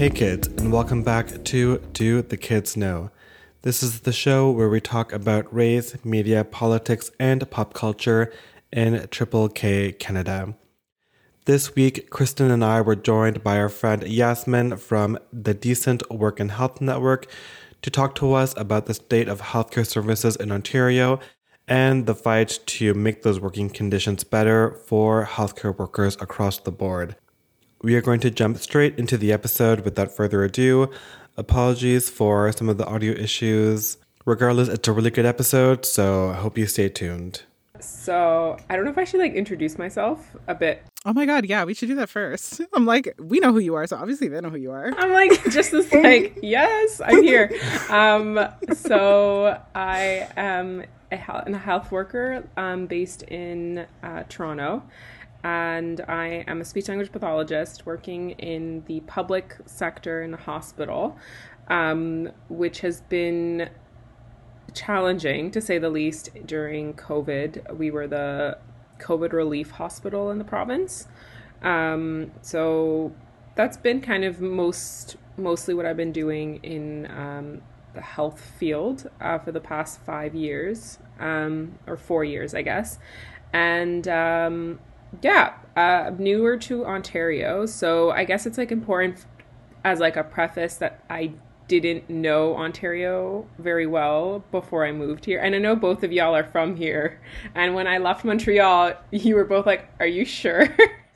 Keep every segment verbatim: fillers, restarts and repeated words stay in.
Hey kids, and welcome back to Do the Kids Know? This is the show where we talk about race, media, politics, and pop culture in Triple K Canada. This week, Kristen and I were joined by our friend Yasmin from the Decent Work and Health Network to talk to us about the state of healthcare services in Ontario and the fight to make those working conditions better for healthcare workers across the board. We are going to jump straight into the episode without further ado. Apologies for some of the audio issues. Regardless, it's a really good episode, so I hope you stay tuned. So, I don't know if I should like introduce myself a bit. Oh my god, yeah, we should do that first. I'm like, we know who you are, so obviously they know who you are. I'm like, just this like, yes, I'm here. Um, so, I am a, a health worker um, based in uh, Toronto. And I am a speech language pathologist working in the public sector in the hospital, um, which has been challenging, to say the least, during COVID. We were the COVID relief hospital in the province. Um, so that's been kind of most mostly what I've been doing in um, the health field uh, for the past five years, um, or four years, I guess. And um Yeah, uh, newer to Ontario, so I guess it's like important as like a preface that I didn't know Ontario very well before I moved here, and I know both of y'all are from here. And when I left Montreal, you were both like, "Are you sure?"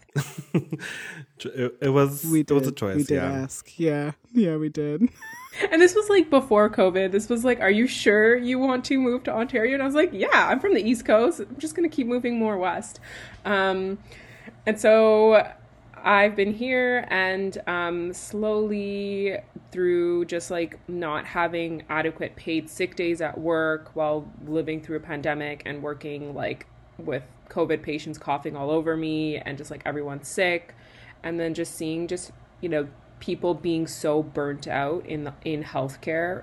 it, it was we did, it was a choice. We did yeah. ask, yeah, yeah, we did. And this was like before COVID. This was like, "Are you sure you want to move to Ontario?" And I was like, "Yeah, I'm from the East Coast. I'm just gonna keep moving more west." Um, and so I've been here, and um, slowly through just like not having adequate paid sick days at work while living through a pandemic and working like with COVID patients coughing all over me and just like everyone's sick, and then just seeing just, you know, people being so burnt out in the, in healthcare,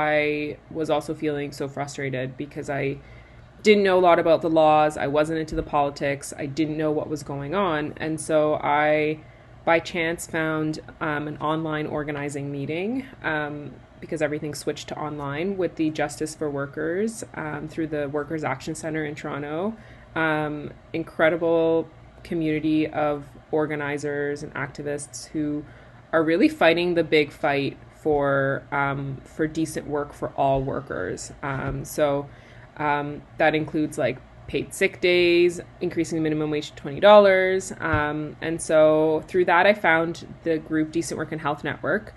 I was also feeling so frustrated because I didn't know a lot about the laws. I wasn't into the politics. I didn't know what was going on. And so I, by chance, found um, an online organizing meeting um, because everything switched to online with the Justice for Workers um, through the Workers Action Centre in Toronto. Um, incredible community of organizers and activists who are really fighting the big fight for um, for decent work for all workers. Um, so um, that includes like paid sick days, increasing the minimum wage to twenty dollars. Um, and so through that, I found the group Decent Work and Health Network,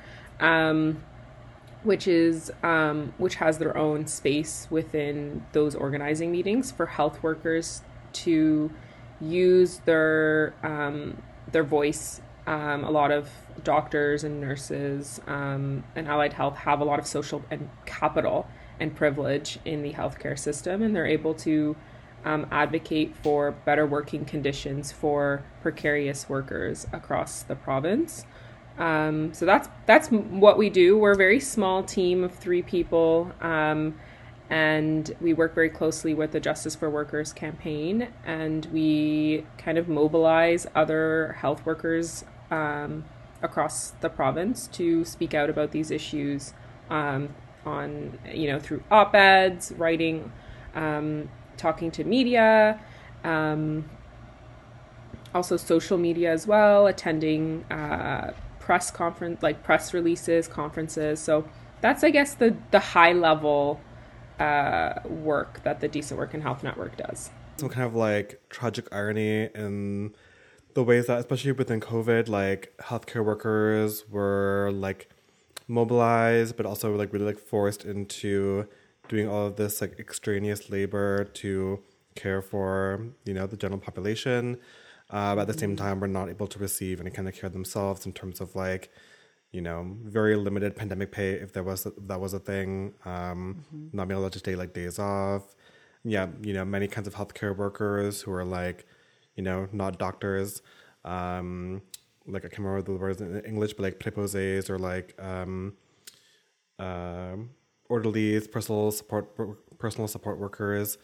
um, which is um, which has their own space within those organizing meetings for health workers to use their um, their voice. Um, a lot of doctors and nurses um, and allied health have a lot of social and capital and privilege in the healthcare system, and they're able to um, advocate for better working conditions for precarious workers across the province. Um, so that's that's what we do. We're a very small team of three people, um, and we work very closely with the Justice for Workers campaign, and we kind of mobilize other health workers um, across the province to speak out about these issues um, on, you know, through op-eds, writing, um, talking to media, um, also social media as well, attending uh, press conference, like press releases, conferences. So that's, I guess, the, the high level uh, work that the Decent Work and Health Network does. Some kind of like tragic irony in the ways that, especially within COVID, like healthcare workers were like mobilized, but also like really like forced into doing all of this like extraneous labor to care for, you know, the general population. Uh, but at the same time, we're not able to receive any kind of care themselves in terms of like, you know, very limited pandemic pay if there was a, that was a thing. Um, mm-hmm. Not being able to take like days off. Yeah, you know, many kinds of healthcare workers who are like, you know, not doctors. Um, like I can't remember the words in English, but like préposés or like um, uh, orderlies, personal support, personal support workers.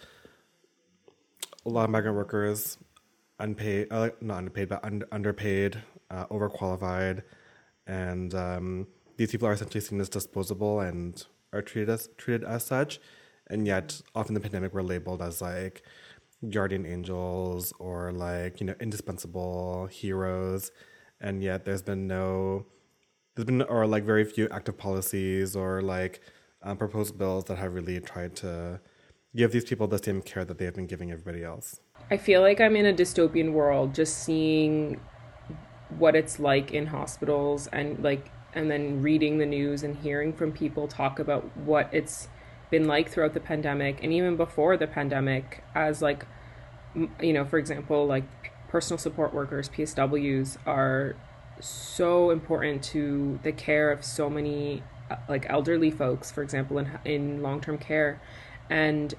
A lot of migrant workers, unpaid, uh, not underpaid, but un- underpaid, uh, overqualified. and um, these people are essentially seen as disposable and are treated as treated as such, and yet often in the pandemic we're labeled as like guardian angels or like, you know, indispensable heroes, and yet there's been no there's been or like very few active policies or like um, proposed bills that have really tried to give these people the same care that they have been giving everybody else. I feel like I'm in a dystopian world, just seeing what it's like in hospitals and like, and then reading the news and hearing from people talk about what it's been like throughout the pandemic and even before the pandemic, as like, you know, for example, like personal support workers, P S Ws are so important to the care of so many uh, like elderly folks, for example, in in long-term care. And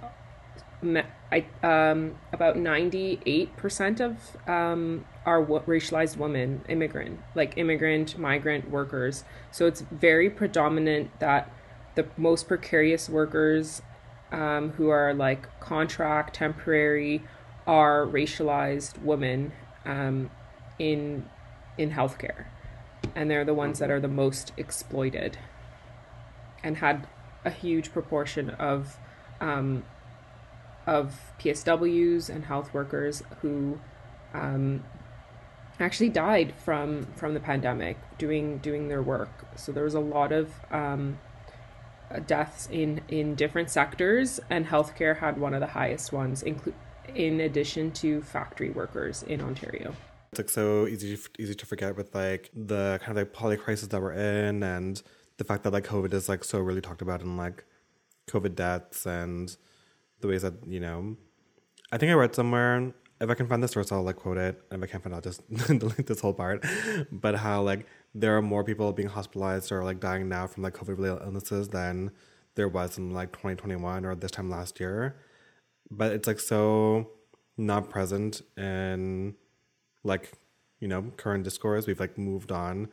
I um about ninety-eight percent of um are w- racialized women, immigrant, like immigrant, migrant workers. So it's very predominant that the most precarious workers um, who are like contract, temporary, are racialized women um, in in healthcare, and they're the ones that are the most exploited, and had a huge proportion of um, of P S Ws and health workers who um, actually died from from the pandemic doing doing their work. So there was a lot of um, deaths in in different sectors, and healthcare had one of the highest ones, inclu- in addition to factory workers in Ontario. It's like so easy easy to forget with like the kind of like poly crisis that we're in, and the fact that like COVID is like so really talked about in like COVID deaths and the ways that, you know, I think I read somewhere, if I can find the source, I'll like quote it. And if I can't find it, I'll just delete this whole part. But how like there are more people being hospitalized or like dying now from like COVID related illnesses than there was in like twenty twenty-one or this time last year. But it's like so not present in like, you know, current discourse. We've like moved on.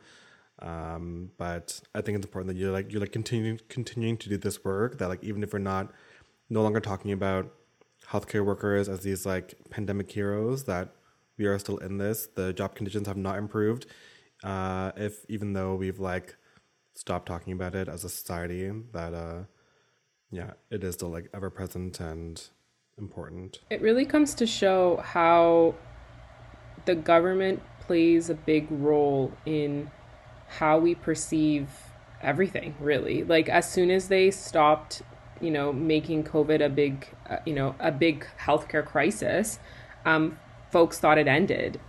Um, but I think it's important that you're like you're like continuing continuing to do this work, that like even if we're not no longer talking about healthcare workers as these like pandemic heroes, that we are still in this. The job conditions have not improved. Uh, if even though we've like stopped talking about it as a society, that uh, yeah, it is still like ever present and important. It really comes to show how the government plays a big role in how we perceive everything, really. Like as soon as they stopped, you know, making COVID a big, uh, you know, a big healthcare crisis, um, folks thought it ended,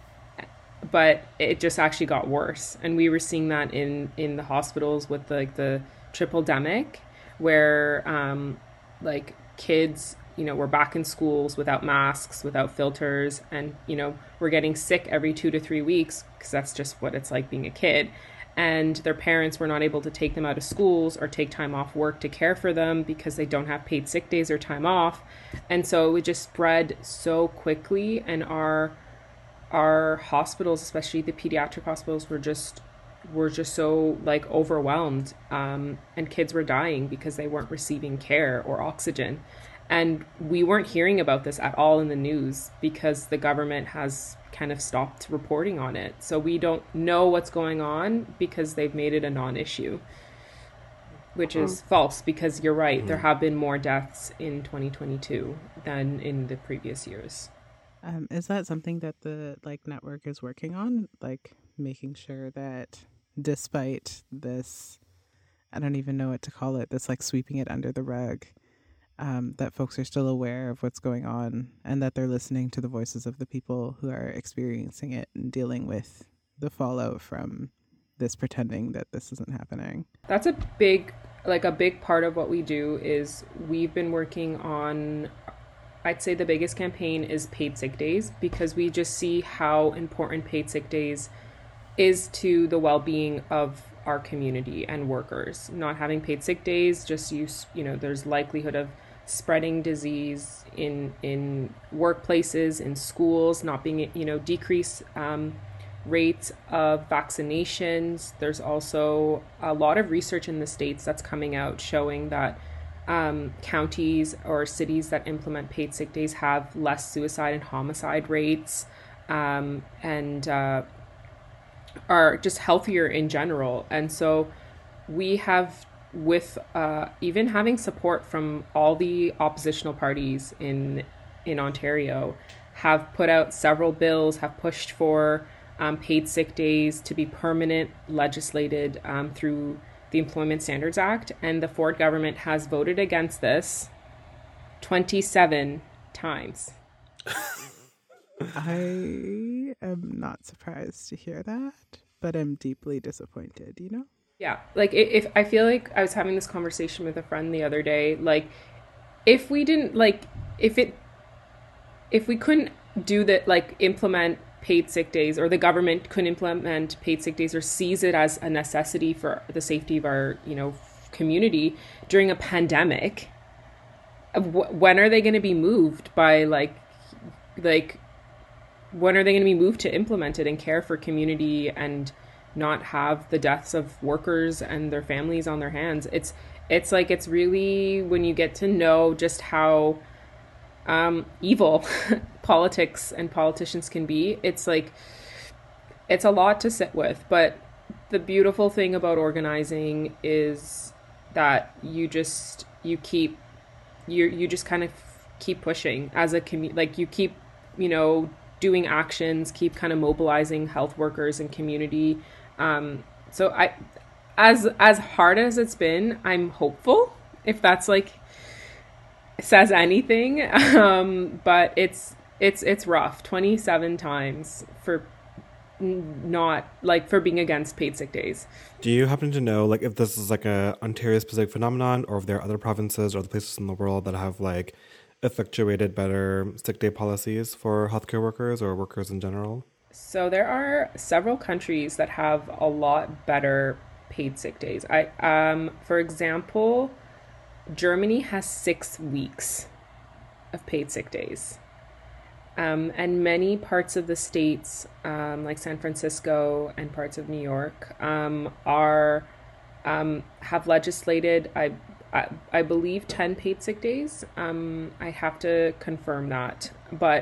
but it just actually got worse. And we were seeing that in, in the hospitals with the, like the triple demic, where um, like kids, you know, were back in schools without masks, without filters, and, you know, we're getting sick every two to three weeks because that's just what it's like being a kid. And their parents were not able to take them out of schools or take time off work to care for them because they don't have paid sick days or time off. And so it just spread so quickly, and our our hospitals, especially the pediatric hospitals, were just were just so like overwhelmed, um, and kids were dying because they weren't receiving care or oxygen. And we weren't hearing about this at all in the news because the government has kind of stopped reporting on it. So we don't know what's going on because they've made it a non-issue, which is oh. false, because you're right. Mm-hmm. There have been more deaths in twenty twenty-two than in the previous years. Um, is that something that the like network is working on? Like making sure that despite this, I don't even know what to call it, this like sweeping it under the rug, Um, that folks are still aware of what's going on, and that they're listening to the voices of the people who are experiencing it and dealing with the fallout from this pretending that this isn't happening. That's a big, like a big part of what we do is we've been working on, I'd say the biggest campaign is paid sick days, because we just see how important paid sick days is to the well-being of our community and workers. Not having paid sick days, just use, you know, there's likelihood of spreading disease in in workplaces, in schools, not being, you know, decrease um, rates of vaccinations. There's also a lot of research in the States that's coming out showing that um, counties or cities that implement paid sick days have less suicide and homicide rates, um, and uh, are just healthier in general. And so we have, with uh, even having support from all the oppositional parties in in Ontario, have put out several bills, have pushed for um, paid sick days to be permanent, legislated um, through the Employment Standards Act, and the Ford government has voted against this twenty-seven times. I am not surprised to hear that, but I'm deeply disappointed, you know? Yeah, like if I feel like I was having this conversation with a friend the other day, like if we didn't like if it if we couldn't do that, like implement paid sick days, or the government couldn't implement paid sick days or sees it as a necessity for the safety of our, you know, community during a pandemic, when are they going to be moved by like like when are they going to be moved to implement it and care for community and not have the deaths of workers and their families on their hands? It's it's like it's really, when you get to know just how um, evil politics and politicians can be, it's like it's a lot to sit with. But the beautiful thing about organizing is that you just you keep you you just kind of keep pushing as a community. Like you keep, you know, doing actions, keep kind of mobilizing health workers and community. Um, so I, as as hard as it's been, I'm hopeful, if that's like says anything. Um, but it's it's it's rough. twenty-seven times for not like for being against paid sick days. Do you happen to know like if this is like a Ontario specific phenomenon, or if there are other provinces or other places in the world that have like effectuated better sick day policies for healthcare workers or workers in general? So there are several countries that have a lot better paid sick days. I um for example, Germany has six weeks of paid sick days. Um, and many parts of the states, um, like San Francisco and parts of New York, um, are um, have legislated, I, I I believe, ten paid sick days. Um, I have to confirm that, but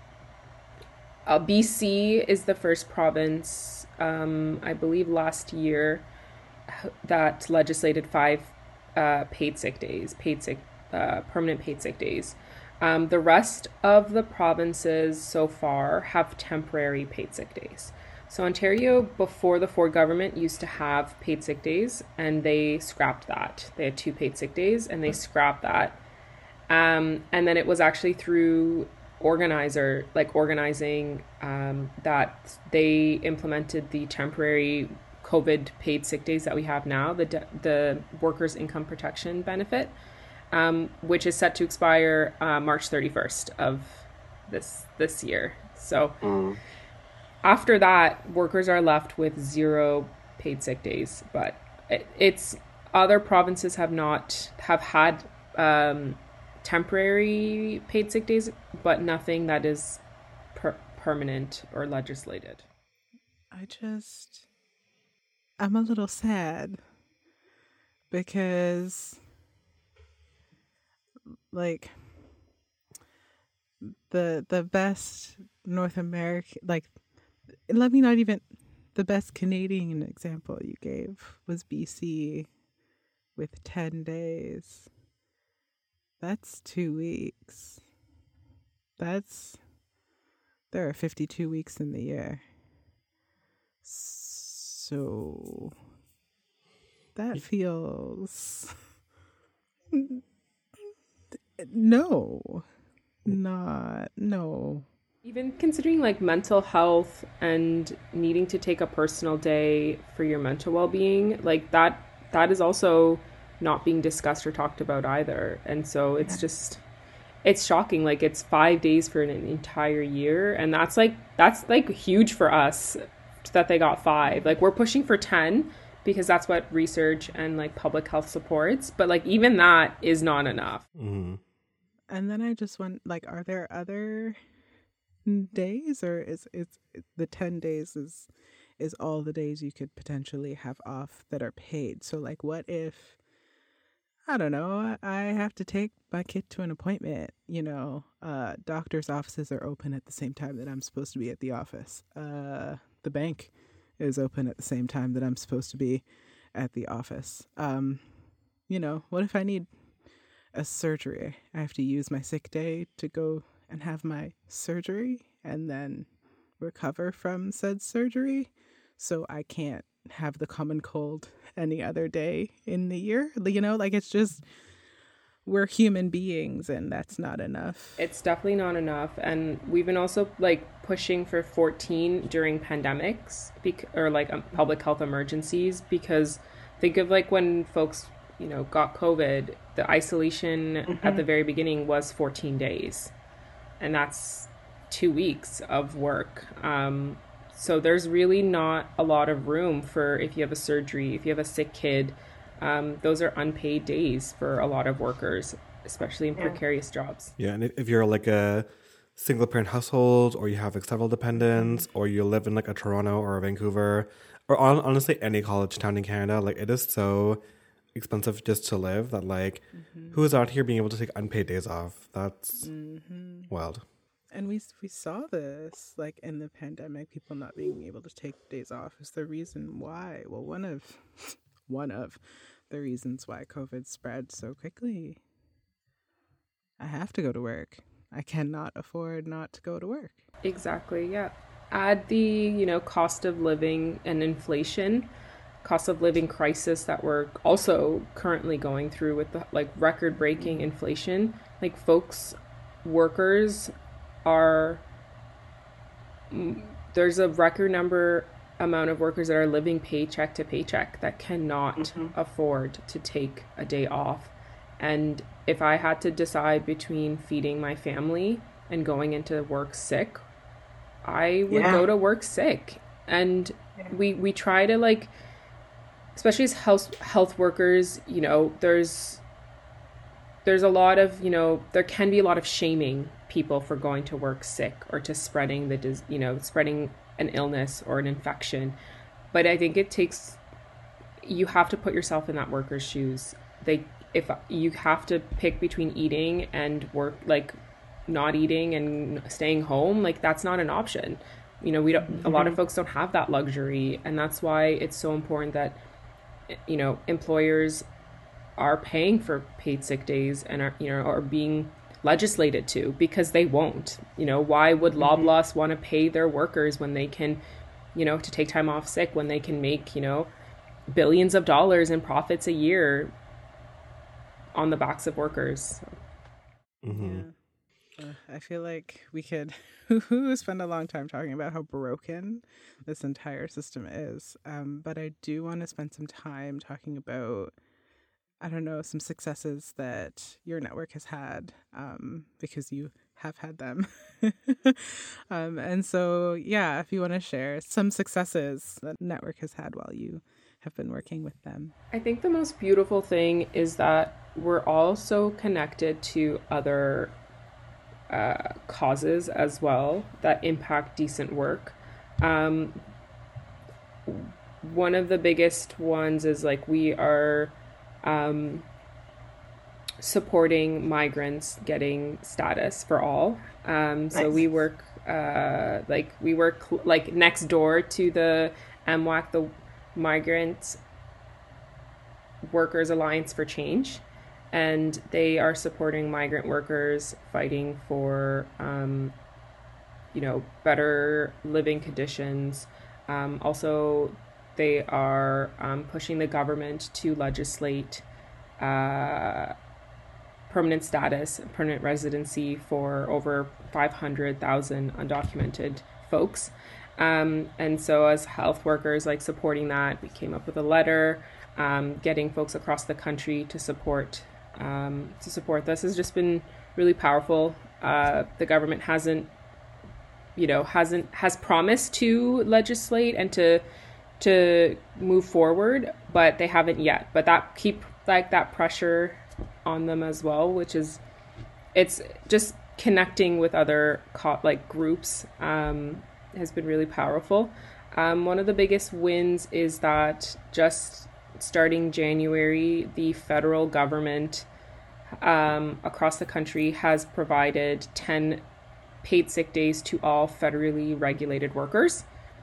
uh, B C is the first province, um, I believe, last year that legislated five uh, paid sick days, paid sick, uh, permanent paid sick days. Um, the rest of the provinces so far have temporary paid sick days. So Ontario, before the Ford government, used to have paid sick days, and they scrapped that. They had two paid sick days, and they scrapped that. Um, and then it was actually through organizer, like organizing, um, that they implemented the temporary COVID paid sick days that we have now, the de- the workers' income protection benefit. Um, which is set to expire uh, March thirty-first of this this year. So mm. after that, workers are left with zero paid sick days. But it, it's other provinces have not have had um, temporary paid sick days, but nothing that is per- permanent or legislated. I just I'm a little sad because, like, the the best North American, like, let me not even, the best Canadian example you gave was B C with ten days. That's two weeks. That's, there are fifty-two weeks in the year. So that feels no, not no. Even considering like mental health and needing to take a personal day for your mental well-being, like that that is also not being discussed or talked about either. And so it's just, it's shocking. Like, it's five days for an entire year, and that's like that's like huge for us that they got five. Like, we're pushing for ten because that's what research and like public health supports, but like even that is not enough. Mm-hmm. And then I just want, like, are there other days, or is is the ten days is is all the days you could potentially have off that are paid? So like, what if, I don't know, I have to take my kid to an appointment, you know, uh doctor's offices are open at the same time that I'm supposed to be at the office, uh the bank is open at the same time that I'm supposed to be at the office. Um, you know, what if I need a surgery? I have to use my sick day to go and have my surgery and then recover from said surgery. So I can't have the common cold any other day in the year. You know, like it's just, we're human beings and that's not enough. It's definitely not enough. And we've been also like pushing for fourteen during pandemics bec- or like um, public health emergencies, because think of like when folks, you know, got COVID, the isolation mm-hmm. at the very beginning was fourteen days. And that's two weeks of work. Um, so there's really not a lot of room for if you have a surgery, if you have a sick kid. Um, those are unpaid days for a lot of workers, especially in yeah. precarious jobs. Yeah, and if you're like a single parent household, or you have like several dependents, or you live in like a Toronto or a Vancouver, or on, honestly any college town in Canada, like it is so expensive just to live that like mm-hmm. who is out here being able to take unpaid days off? That's mm-hmm. wild. And we we saw this like in the pandemic, people not being able to take days off is the reason why. Well, one of one of the reasons why COVID spread so quickly. I have to go to work. I cannot afford not to go to work. Exactly, yeah. Add the, you know, cost of living and inflation, cost of living crisis that we're also currently going through with the like record-breaking inflation. Like folks, workers are, there's a record number amount of workers that are living paycheck to paycheck that cannot mm-hmm. afford to take a day off. And if I had to decide between feeding my family and going into work sick, I would yeah. go to work sick. And yeah. we we try to like, especially as health health workers, you know, there's there's a lot of, you know, there can be a lot of shaming people for going to work sick or to spreading the, you know, spreading an illness or an infection. But I think it takes, you have to put yourself in that worker's shoes. They, if you have to pick between eating and work, like not eating and staying home, like that's not an option. You know, we don't, mm-hmm. a lot of folks don't have that luxury. And that's why it's so important that, you know, employers are paying for paid sick days and are, you know, are being legislated to, because they won't. You know, why would mm-hmm. Loblaws want to pay their workers when they can, you know, to take time off sick when they can make, you know, billions of dollars in profits a year on the backs of workers? Mm-hmm. Yeah. Uh, I feel like we could spend a long time talking about how broken this entire system is. Um, but I do want to spend some time talking about, I don't know, some successes that your network has had, um, because you have had them. um, and so, yeah, if you want to share some successes that network has had while you have been working with them. I think the most beautiful thing is that we're all so connected to other uh, causes as well that impact decent work. Um, one of the biggest ones is like we are Um, supporting migrants getting status for all. Um, so nice. we work, uh, like we work like next door to the M W A C, the Migrant Workers Alliance for Change, and they are supporting migrant workers fighting for, um, you know, better living conditions. Um, also, they are um, pushing the government to legislate uh, permanent status, permanent residency for over five hundred thousand undocumented folks. Um, and so as health workers, like supporting that, we came up with a letter, um, getting folks across the country to support um, to support this has just been really powerful. Uh, the government hasn't, you know, hasn't has promised to legislate and to to move forward, but they haven't yet. But that keep like that pressure on them as well, which is, it's just connecting with other co- like groups um, has been really powerful. Um, one of the biggest wins is that just starting January, the federal government um, across the country has provided ten paid sick days to all federally regulated workers.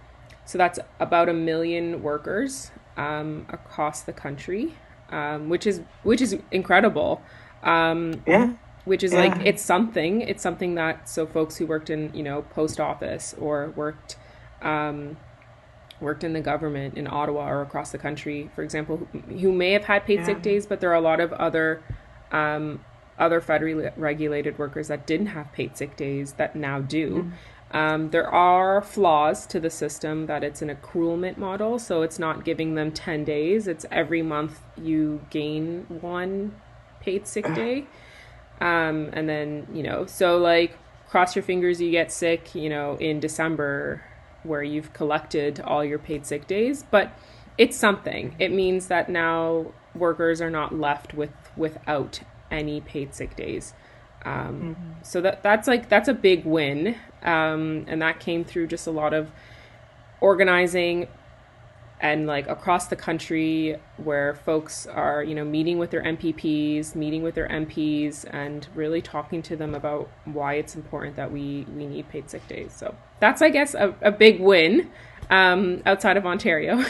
So that's about a million workers um, across the country, um, which is which is incredible. Um, Yeah. which is Yeah. like it's something. It's something that so folks who worked in you know post office or worked um, worked in the government in Ottawa or across the country, for example, who, who may have had paid Yeah. sick days, but there are a lot of other um, other federally regulated workers that didn't have paid sick days that now do. Um, there are flaws to the system that it's an accrualment model, so it's not giving them ten days. It's every month you gain one paid sick day. Um, and then, you know, so like cross your fingers you get sick, you know, in December where you've collected all your paid sick days. But it's something. It means that now workers are not left with without any paid sick days. Um, mm-hmm. So that that's like that's a big win, um, and that came through just a lot of organizing and like across the country where folks are, you know, meeting with their M P Ps, meeting with their M Ps, and really talking to them about why it's important that we we need paid sick days. So that's, I guess, a, a big win um, outside of Ontario,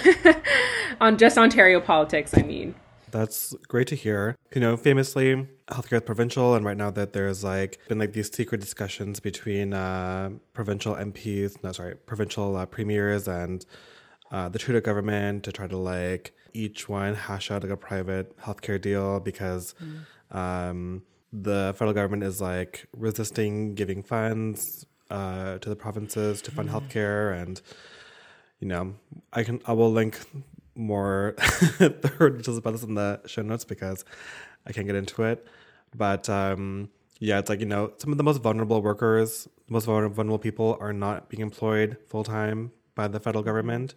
on just Ontario politics, I mean. That's great to hear. You know, famously, healthcare is provincial, and right now that there's like been like these secret discussions between uh, provincial M Ps, no, sorry, provincial uh, premiers and uh, the Trudeau government to try to like each one hash out like a private healthcare deal because mm. um, the federal government is like resisting giving funds uh, to the provinces to fund mm. healthcare, and you know, I can I will link more thorough details about this in the show notes because I can't get into it. But um, yeah, it's like, you know, some of the most vulnerable workers, most vulnerable people are not being employed full time by the federal government.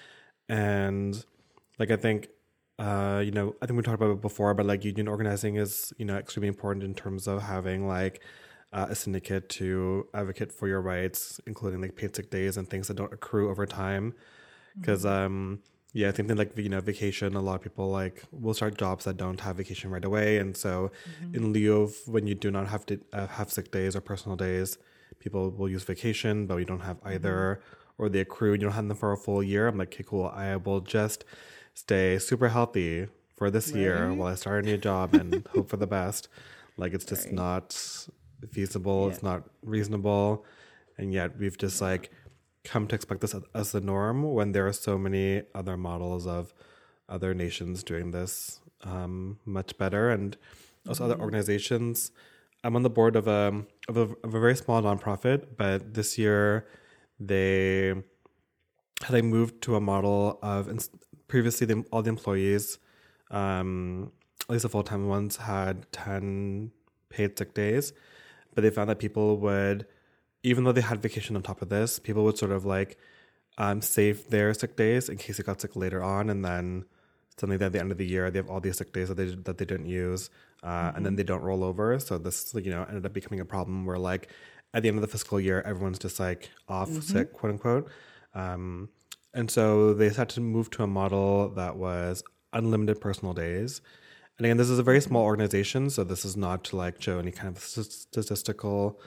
And like, I think, uh, you know, I think we talked about it before, but like union organizing is, you know, extremely important in terms of having like uh, a syndicate to advocate for your rights, including like paid sick days and things that don't accrue over time. Because, mm-hmm. um, yeah, I think that like, you know, vacation, a lot of people like will start jobs that don't have vacation right away. And so mm-hmm. in lieu of when you do not have to uh, have sick days or personal days, people will use vacation, but we don't have either, mm-hmm. or they accrue, you don't have them for a full year. I'm like, okay, cool. I will just stay super healthy for this right. year while I start a new job and hope for the best. Like, it's just right. not feasible. Yeah. It's not reasonable. And yet we've just yeah. like come to expect this as the norm when there are so many other models of other nations doing this um, much better, and also mm-hmm. other organizations. I'm on the board of a, of a of a very small nonprofit, but this year they had like moved to a model of previously the, all the employees, um, at least the full time ones, had ten paid sick days, but they found that people would, even though they had vacation on top of this, people would sort of like um, save their sick days in case they got sick later on, and then suddenly at the end of the year they have all these sick days that they that they didn't use, uh, mm-hmm. and then they don't roll over. So this, you know, ended up becoming a problem where like at the end of the fiscal year everyone's just like off mm-hmm. sick, quote unquote, um, and so they had to move to a model that was unlimited personal days. And again, this is a very small organization, so this is not to like show any kind of statistical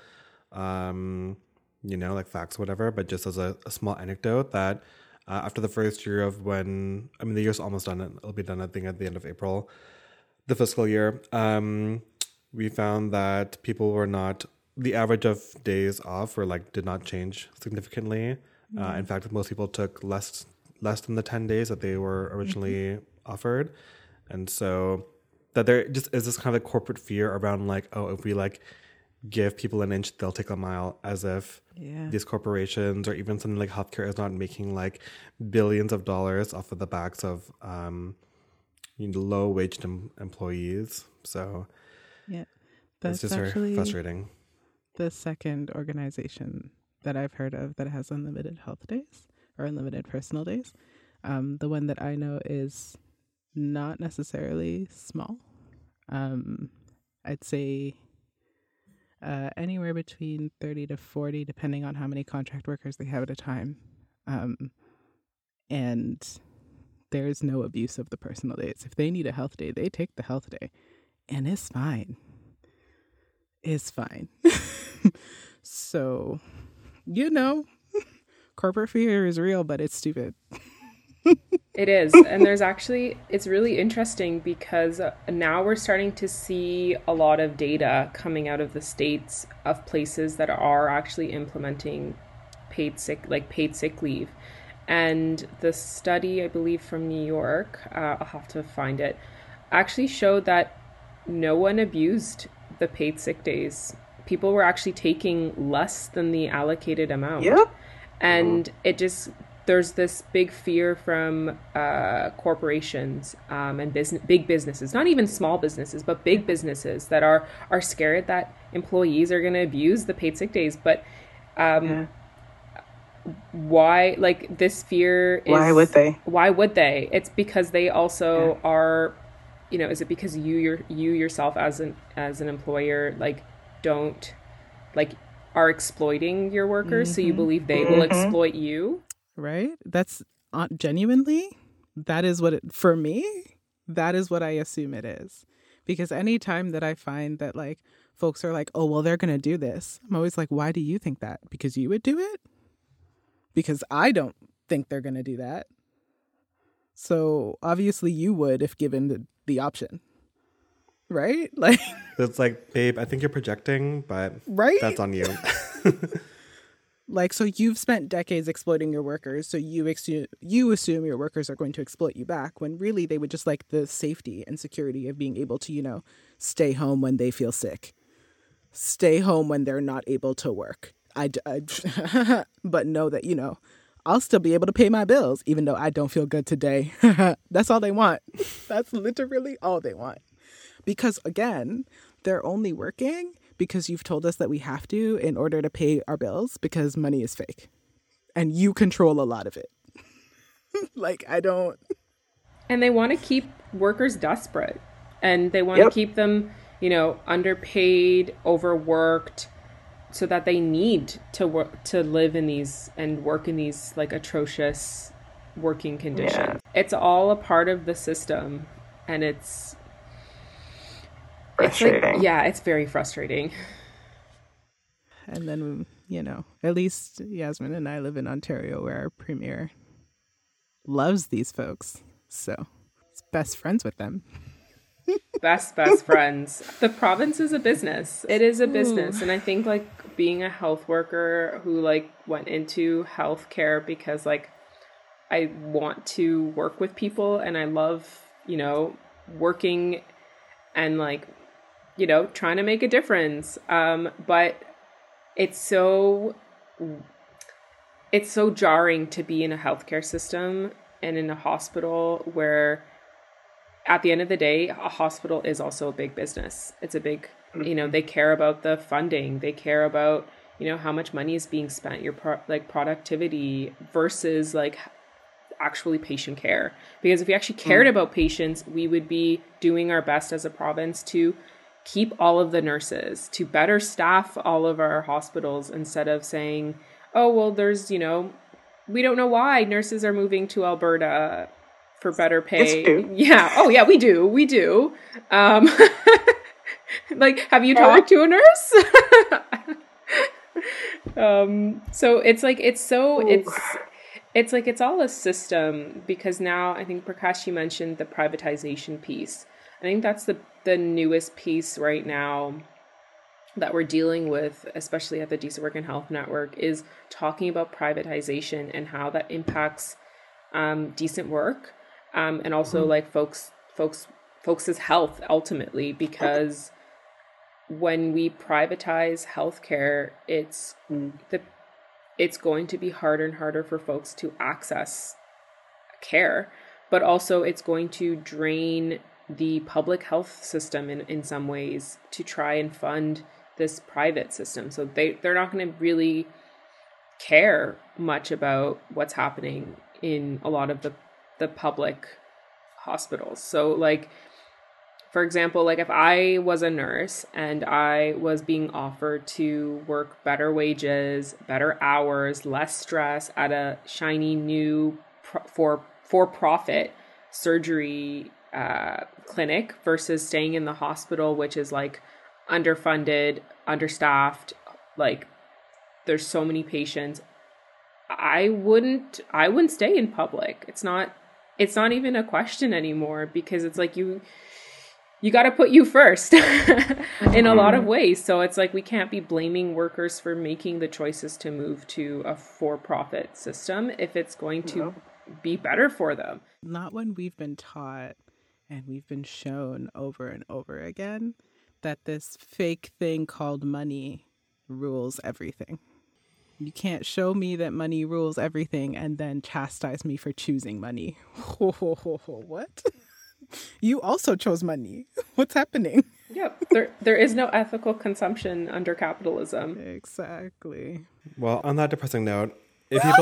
um you know like facts or whatever, but just as a, a small anecdote that uh, after the first year of when I mean the year's almost done, it'll be done I think at the end of April, the fiscal year, um we found that people were not, the average of days off or like did not change significantly. Mm-hmm. Uh, in fact, most people took less less than the ten days that they were originally mm-hmm. offered. And so that there just is this kind of like corporate fear around like, oh, if we like give people an inch, they'll take a mile, as if yeah. these corporations or even something like healthcare is not making like billions of dollars off of the backs of um, you know, low-waged em- employees. So yeah, that's just very frustrating. The second organization that I've heard of that has unlimited health days or unlimited personal days. Um, the one that I know is not necessarily small. Um, I'd say Uh, anywhere between thirty to forty, depending on how many contract workers they have at a time. Um, and there's no abuse of the personal days. If they need a health day, they take the health day. And it's fine. It's fine. So, you know, corporate fear is real, but it's stupid. It is. And there's actually, it's really interesting because now we're starting to see a lot of data coming out of the States of places that are actually implementing paid sick, like paid sick leave. And the study, I believe from New York, uh, I'll have to find it, actually showed that no one abused the paid sick days. People were actually taking less than the allocated amount. Yep. And mm. it just, there's this big fear from uh, corporations um, and business, big businesses, not even small businesses, but big businesses that are are scared that employees are going to abuse the paid sick days. But um, yeah. why, like this fear is... Why would they? Why would they? It's because they also yeah. are, you know, is it because you your, you yourself as an as an employer, like, don't, like, are exploiting your workers, mm-hmm. so you believe they mm-hmm. will exploit you? Right? That's uh, genuinely, that is what it, for me, that is what I assume it is. Because anytime that I find that like folks are like, oh, well, they're going to do this. I'm always like, why do you think that? Because you would do it? Because I don't think they're going to do that. So obviously you would if given the, the option. Right? Like, it's like, babe, I think you're projecting, but right? That's on you. Like, so you've spent decades exploiting your workers, so you assume, you assume your workers are going to exploit you back, when really they would just like the safety and security of being able to, you know, stay home when they feel sick, stay home when they're not able to work. I, I but know that, you know, I'll still be able to pay my bills, even though I don't feel good today. That's all they want. That's literally all they want. Because again, they're only working because you've told us that we have to in order to pay our bills, because money is fake and you control a lot of it. Like, I don't. And they want to keep workers desperate, and they want yep. to keep them, you know, underpaid, overworked, so that they need to work, to live in these and work in these like atrocious working conditions. Yeah. It's all a part of the system, and it's, frustrating. It's like, yeah, it's very frustrating. And then, you know, at least Yasmin and I live in Ontario, where our premier loves these folks. So it's best friends with them. Best, best friends. The province is a business. It is a business. Ooh. And I think like being a health worker who like went into healthcare because like I want to work with people and I love, you know, working and like, you know, trying to make a difference. Um, but it's so, it's so jarring to be in a healthcare system and in a hospital where at the end of the day, a hospital is also a big business. It's a big, you know, they care about the funding. They care about, you know, how much money is being spent, your pro- like productivity versus like actually patient care. Because if we actually cared mm. about patients, we would be doing our best as a province to keep all of the nurses, to better staff all of our hospitals instead of saying, oh, well, there's, you know, we don't know why nurses are moving to Alberta for better pay. Yeah. Oh, yeah, we do. We do. Um, like, have you talked to a nurse? um, so it's like, it's so, Ooh. it's, it's like, it's all a system, because now I think Prakash, you mentioned the privatization piece. I think that's the, the newest piece right now that we're dealing with, especially at the Decent Work and Health Network, is talking about privatization and how that impacts um, decent work. Um, and also mm-hmm. like folks, folks, folks' health ultimately, because when we privatize healthcare, it's mm. the, it's going to be harder and harder for folks to access care, but also it's going to drain the public health system in, in some ways to try and fund this private system. So they, they're not going to really care much about what's happening in a lot of the the public hospitals. So like, for example, like if I was a nurse and I was being offered to work better wages, better hours, less stress at a shiny new pro- for for-profit surgery uh, clinic versus staying in the hospital, which is like underfunded, understaffed, like there's so many patients, I wouldn't I wouldn't stay in public. It's not it's not even a question anymore, because it's like you you got to put you first in a lot of ways. So it's like we can't be blaming workers for making the choices to move to a for-profit system if it's going to no. be better for them. Not when we've been taught and we've been shown over and over again that this fake thing called money rules everything. You can't show me that money rules everything and then chastise me for choosing money. What? You also chose money. What's happening? Yep. There, there is no ethical consumption under capitalism. Exactly. Well, on that depressing note, if people...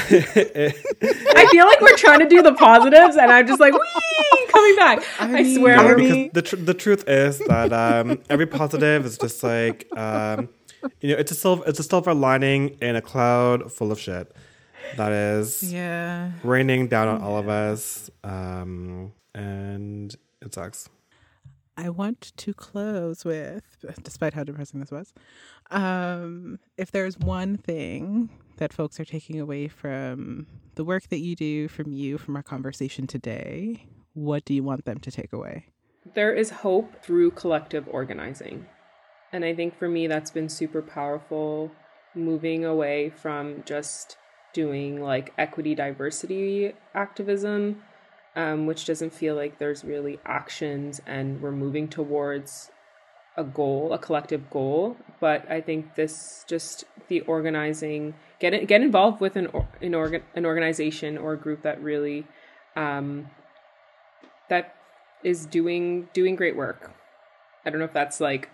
I feel like we're trying to do the positives, and I'm just like, wee, coming back. I, I mean, swear. Yeah, because the, tr- the truth is that um, every positive is just like... Um, you know, it's a silver, it's a silver lining in a cloud full of shit that is yeah. raining down on all of us. Um... And it sucks. I want to close with, despite how depressing this was, um, if there's one thing that folks are taking away from the work that you do, from you, from our conversation today, what do you want them to take away? There is hope through collective organizing. And I think for me, that's been super powerful, moving away from just doing like equity, diversity activism, Um, which doesn't feel like there's really actions and we're moving towards a goal, a collective goal. But I think this just the organizing, get it, get involved with an an, organ, an organization or a group that really um, that is doing doing great work. I don't know if that's like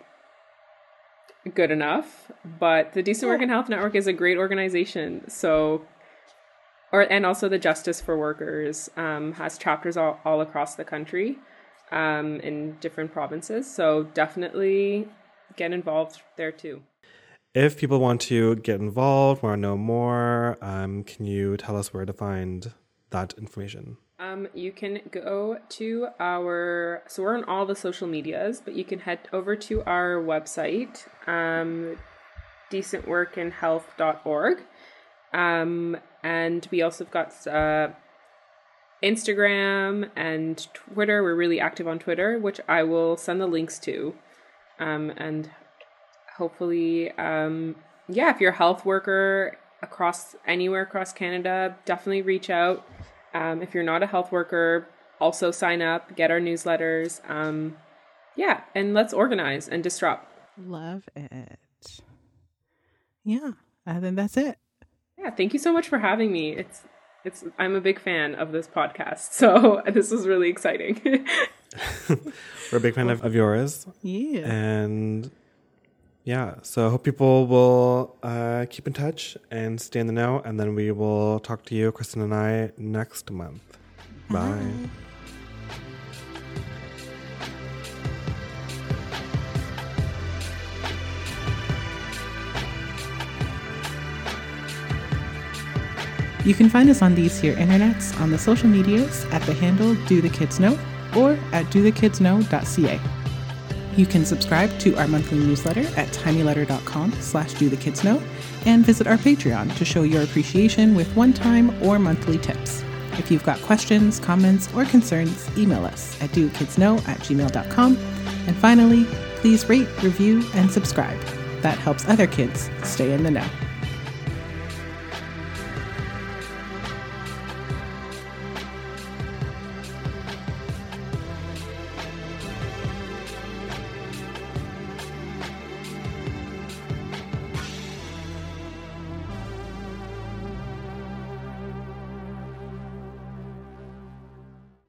good enough, but the Decent Work in Health Network is a great organization. So. Or and also the Justice for Workers um, has chapters all, all across the country um, in different provinces. So definitely get involved there too. If people want to get involved, want to know more, um, can you tell us where to find that information? Um, you can go to our, so we're on all the social medias, but you can head over to our website, um, decent work in health dot org. Um, and we also have got uh, Instagram and Twitter. We're really active on Twitter, which I will send the links to. Um, and hopefully, um, yeah, if you're a health worker across anywhere across Canada, definitely reach out. Um, if you're not a health worker, also sign up, get our newsletters. Um, yeah, and let's organize and disrupt. Love it. Yeah, I think that's it. Yeah, thank you so much for having me. It's it's I'm a big fan of this podcast, so this was really exciting. We're a big fan of, of yours. Yeah. And yeah, so I hope people will uh, keep in touch and stay in the know, and then we will talk to you, Kristen and I, next month. Bye. Bye. You can find us on these here internets, on the social medias, at the handle Do The Kids Know, or at do the kids know dot c a. You can subscribe to our monthly newsletter at tinyletter.com slash do the kids know, and visit our Patreon to show your appreciation with one-time or monthly tips. If you've got questions, comments, or concerns, email us at do the kids know at gmail dot com. And finally, please rate, review, and subscribe. That helps other kids stay in the know.